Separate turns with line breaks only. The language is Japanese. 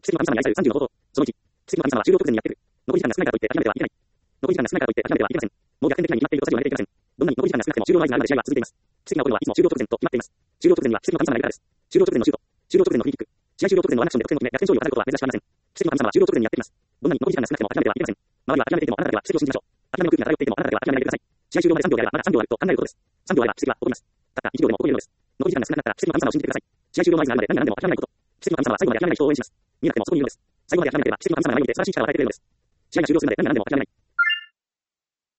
奇跡の神様に愛される30の方法。その1、奇跡の神様は終了直前にやってくる。残り時間が少ないからといって諦めてはいけない。残り時間が少ないからといって諦めてはいけません。もう逆転できないに決まっているとさじを曲げていけません。どんなに残り時間が少なくても終了前になるまで試合は続いています。奇跡が起こるのはいつも終了直前と決まっています。終了直前には奇跡の神様がいるからです。終了直前のシュート、終了直前のフリーキック、試合終了直前のワンアクションで得点を決め逆転勝利を飾ることは珍しくありません。奇跡の神様は終了直前にやってきます。どんなに残り時間が少なくても諦めてはいけません。周りは諦めていてもあなただけは奇跡を信じましょう。諦めの空気が漂っていてもあなただけは諦めないでください。試合終了まで3秒であればまだ3秒あると考えることです。3秒あれば奇跡は起こります。たった1秒でも起こり得るのです。残り時間が少なかったら奇跡の神様を信じてください。試合終了前になるまで何が何でも諦めないこと。奇跡の神様は最後まで諦めない人を応援します。見なくてもそこにいるのです。最後まで諦めていれば奇跡の神様が前を見て素晴らしい力を与えてくれるのです。試合が終了するまで何が何でも諦めない。